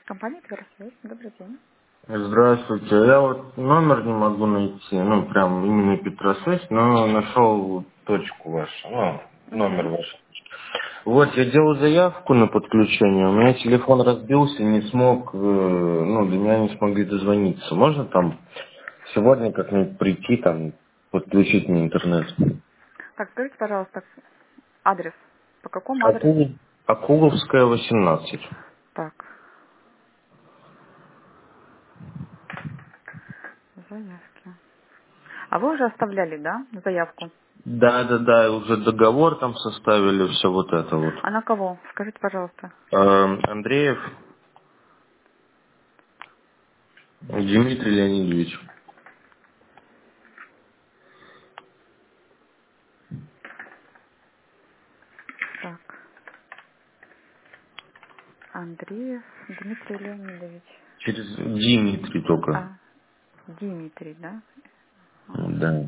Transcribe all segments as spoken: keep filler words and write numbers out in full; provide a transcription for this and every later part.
Компания «Первосвязь». Добрый день. Здравствуйте. Я вот номер не могу найти, ну, прям именно Петросвязь, но нашел точку вашу, ну, номер Угу. ваш. Вот, я делал заявку на подключение, у меня телефон разбился, не смог, э, ну, до меня не смогли дозвониться. Можно там сегодня как-нибудь прийти, там, подключить мне интернет? Так, скажите, пожалуйста, адрес. По какому адресу? Акул... Акуловская, восемнадцать. Так, заявки. А вы уже оставляли, да, заявку? Да, да, да, уже договор там составили, все вот это вот. А на кого? Скажите, пожалуйста. Эм, Андреев Дмитрий Леонидович. Так, Андреев Дмитрий Леонидович. Через Дмитрий только. А, Дмитрий, да? Ага. Да.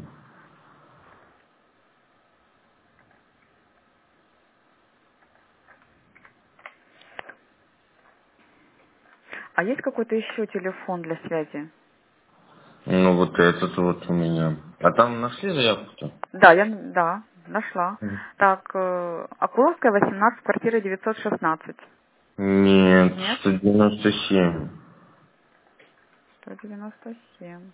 А есть какой-то еще телефон для связи? Ну вот этот вот у меня. А там нашли заявку-то? Да, я, да, нашла. М. Так, э, Акуловская, восемнадцать, квартира девятьсот шестнадцать. Нет, Нет? сто девяносто семь. сто девяносто семь.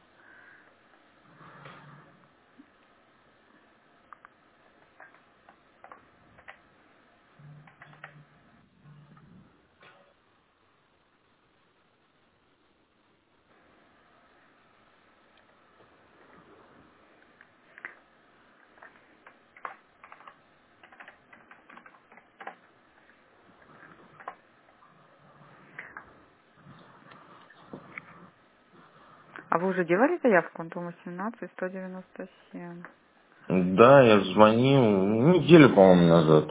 А вы уже делали заявку? Дом восемнадцать, сто девяносто семь. Да, я звонил неделю, по-моему, назад.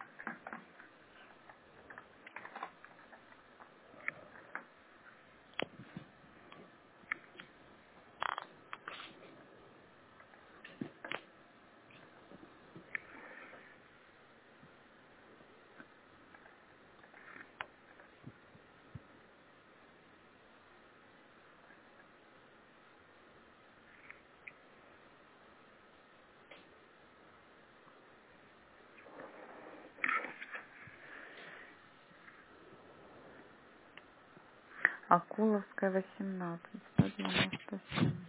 Акуловская, восемнадцать, сто девяносто семь.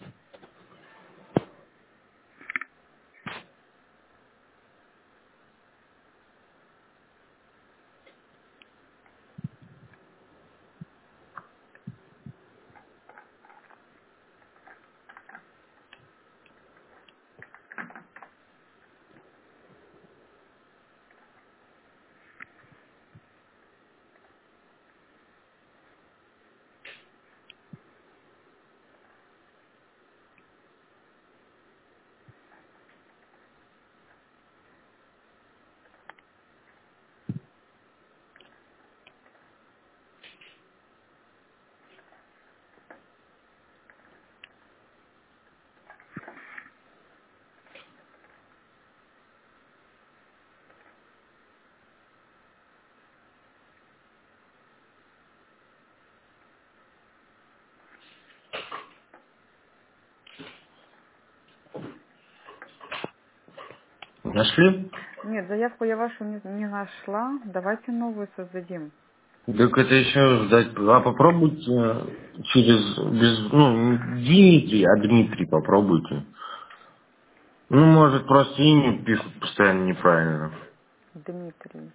Нашли? Нет, заявку я вашу не, не нашла. Давайте новую создадим. Так это еще ждать. А попробуйте через, без, ну, не Дмитрий, а Дмитрий попробуйте. Ну, может, просто имя пишут постоянно неправильно. Дмитрий.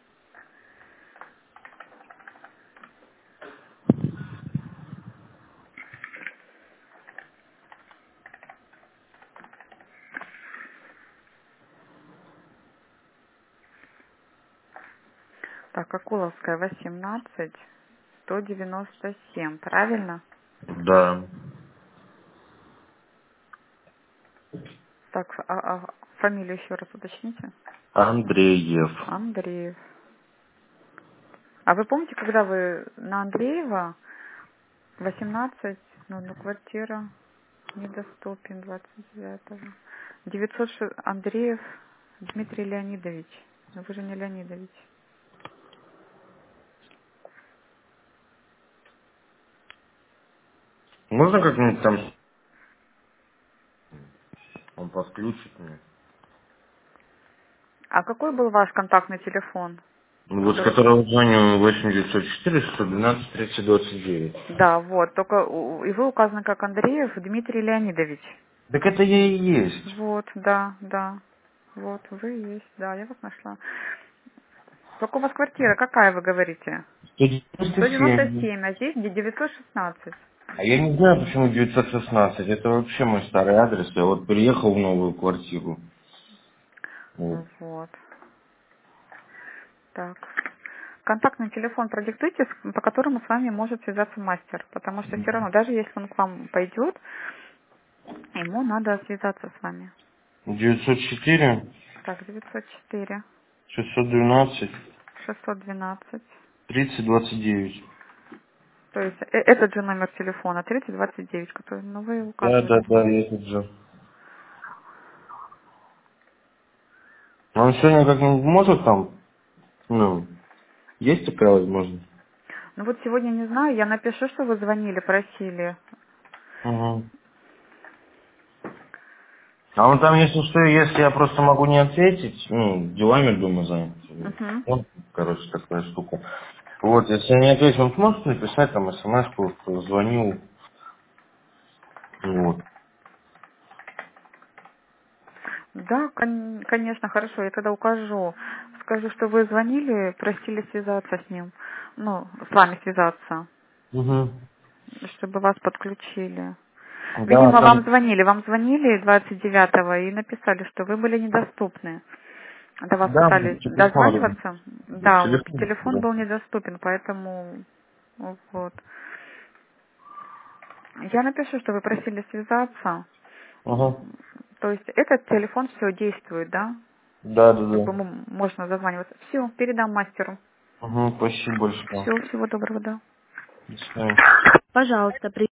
Так, Акуловская, восемнадцать, сто девяносто семь. Правильно? Да. Так, а, а фамилию еще раз уточните. Андреев. Андреев. А вы помните, когда вы на Андреева восемнадцать, ну, ну квартира недоступен двадцать девятого. девятьсот шесть. Андреев Дмитрий Леонидович. Но вы же не Леонидович. Можно как-нибудь там он подключит мне? А какой был ваш контактный телефон? Ну, вот с Который... которого звоню восемь девятьсот четыре сто двенадцать тридцать двадцать девять. Да, вот, только у- и вы указаны как Андреев Дмитрий Леонидович. Так это я и есть. Вот, да, да. Вот, вы есть, да, я вас нашла. Только у вас квартира какая, вы говорите? сто девяносто сто девяносто семь. семь, а здесь девятьсот шестнадцать. А я не знаю, почему девятьсот шестнадцать. Это вообще мой старый адрес. Я вот переехал в новую квартиру. Вот. Вот. Так. Контактный телефон продиктуйте, с- по которому с вами может связаться мастер. Потому что все равно, даже если он к вам пойдет, ему надо связаться с вами. девятьсот четыре Так, девятьсот четыре шестьсот двенадцать шестьсот двенадцать. тридцать двадцать девять. То есть э- этот же номер телефона, тридцать двадцать девять, который, ну, вы Да, да, указываете. да, этот же. Он сегодня как-нибудь может там, ну, есть такая возможность? Ну вот сегодня не знаю, я напишу, что вы звонили, просили. Угу. А он там, если что, если я просто могу не ответить, ну, делами дома занят. Угу. Вот, короче, такая штука. Вот, если я не ответил, он сможет написать там смс-ку, что звонил. Вот. Да, кон- конечно, хорошо, я тогда укажу. Скажу, что вы звонили, просили связаться с ним. Ну, с вами связаться, Угу. чтобы вас подключили. Да, Видимо, вам там, звонили. Вам звонили двадцать девятого и написали, что вы были недоступны. До вас да, пытались телефон, дозваниваться. Да, вот телефон, телефон да. был недоступен, поэтому вот. Я напишу, что вы просили связаться. Угу. То есть этот телефон все действует, да? Да, да, Как да. бы м- можно зазваниваться. Все, передам мастеру. Угу, спасибо большое. Все, всего доброго, да. До свидания. Пожалуйста, при